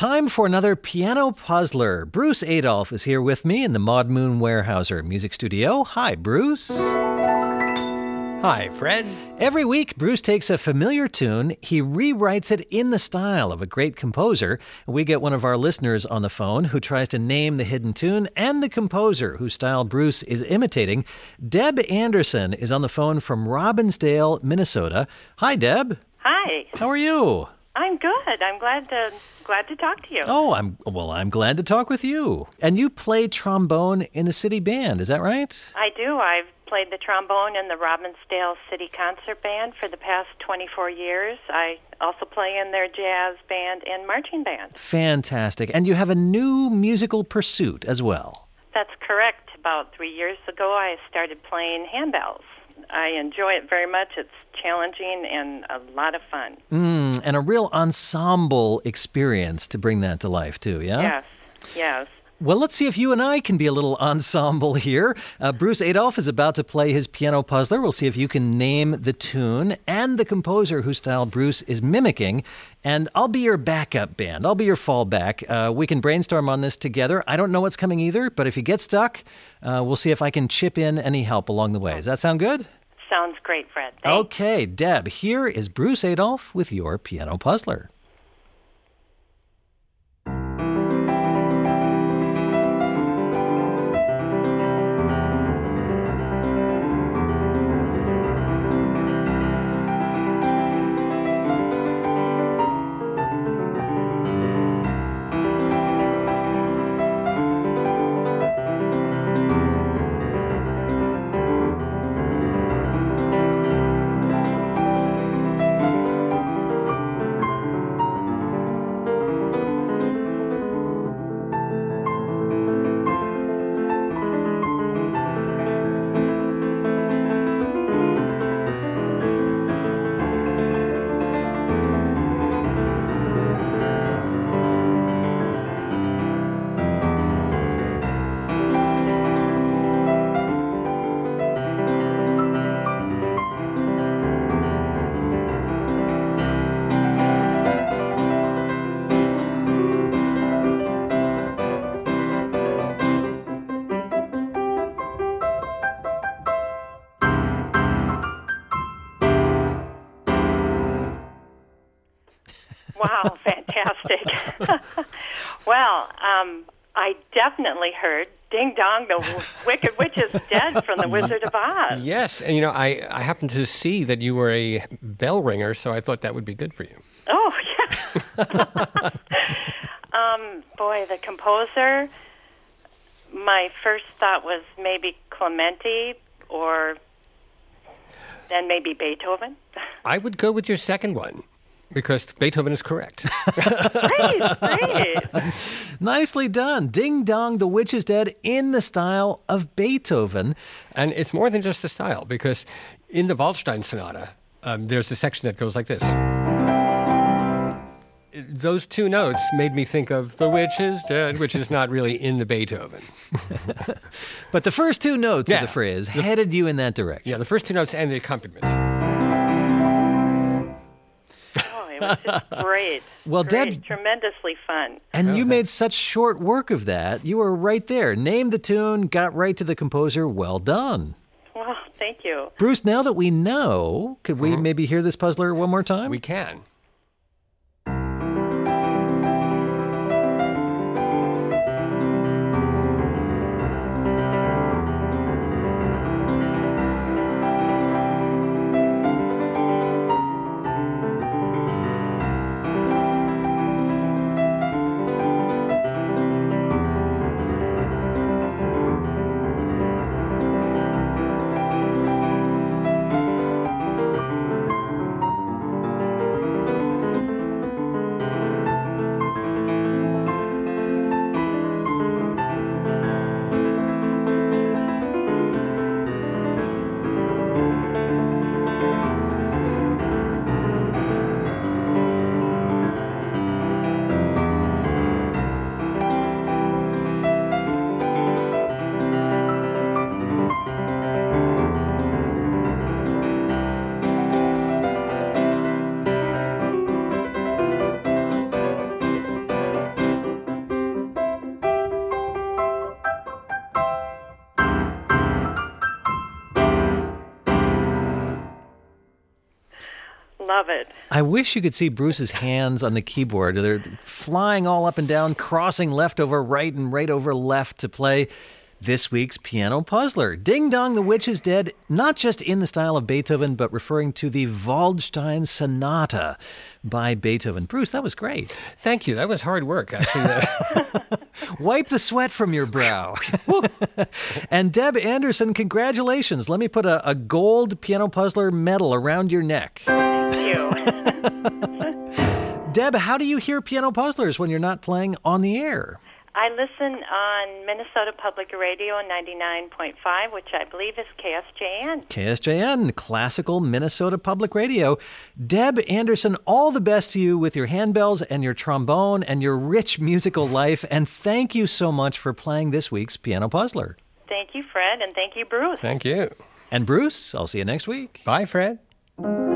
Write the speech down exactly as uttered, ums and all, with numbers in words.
time for another piano puzzler. Bruce Adolphe is here with me in the Maud Moon Weyerhaeuser Music Studio. Hi, Bruce. Hi, Fred. Every week, Bruce takes a familiar tune, he rewrites it in the style of a great composer. We get one of our listeners on the phone who tries to name the hidden tune and the composer whose style Bruce is imitating. Deb Anderson is on the phone from Robbinsdale, Minnesota. Hi, Deb. Hi. How are you? I'm good. I'm glad to glad to talk to you. Oh, I'm well, I'm glad to talk with you. And you play trombone in the city band, is that right? I do. I've played the trombone in the Robbinsdale City Concert Band for the past twenty-four years. I also play in their jazz band and marching band. Fantastic. And you have a new musical pursuit as well. That's correct. About three years ago, I started playing handbells. I enjoy it very much. It's challenging and a lot of fun. Mm, and a real ensemble experience to bring that to life, too, yeah? Yes, yes. Well, let's see if you and I can be a little ensemble here. Uh, Bruce Adolphe is about to play his piano puzzler. We'll see if you can name the tune and the composer whose style Bruce is mimicking. And I'll be your backup band. I'll be your fallback. Uh, we can brainstorm on this together. I don't know what's coming either, but if you get stuck, uh, we'll see if I can chip in any help along the way. Does that sound good? Sounds great, Fred. Thanks. Okay, Deb, here is Bruce Adolphe with your piano puzzler. Wow, fantastic. Well, um, I definitely heard Ding Dong, the Wicked Witch is Dead from The Wizard of Oz. Yes, and you know, I, I happened to see that you were a bell ringer, so I thought that would be good for you. Oh, yeah. um, boy, the composer, my first thought was maybe Clementi or then maybe Beethoven. I would go with your second one, because Beethoven is correct. Great, great. Nicely done. Ding Dong, the Witch is Dead in the style of Beethoven. And it's more than just the style, because in the Waldstein Sonata, um, there's a section that goes like this. Those two notes made me think of The Witch is Dead, which is not really in the Beethoven. But the first two notes Yeah. of the phrase The f- headed you in that direction. Yeah, the first two notes and the accompaniment. Oh, it was just great. Well, great, Deb- tremendously fun. And you Okay. made such short work of that. You were right there. Named the tune, got right to the composer. Well done. Well, thank you. Bruce, now that we know, could we maybe hear this puzzler one more time? We can. love it. I wish you could see Bruce's hands on the keyboard. They're flying all up and down, crossing left over right and right over left to play this week's Piano Puzzler. Ding Dong, the Witch is Dead, not just in the style of Beethoven, but referring to the Waldstein Sonata by Beethoven. Bruce, that was great. Thank you. That was hard work, actually. Wipe the sweat from your brow. And Deb Anderson, congratulations. Let me put a, a gold Piano Puzzler medal around your neck. Thank you. Deb, how do you hear Piano Puzzlers when you're not playing on the air? I listen on Minnesota Public Radio ninety-nine point five, which I believe is K S J N. K S J N, classical Minnesota Public Radio. Deb Anderson, all the best to you with your handbells and your trombone and your rich musical life. And thank you so much for playing this week's Piano Puzzler. Thank you, Fred, and thank you, Bruce. Thank you. And Bruce, I'll see you next week. Bye, Fred.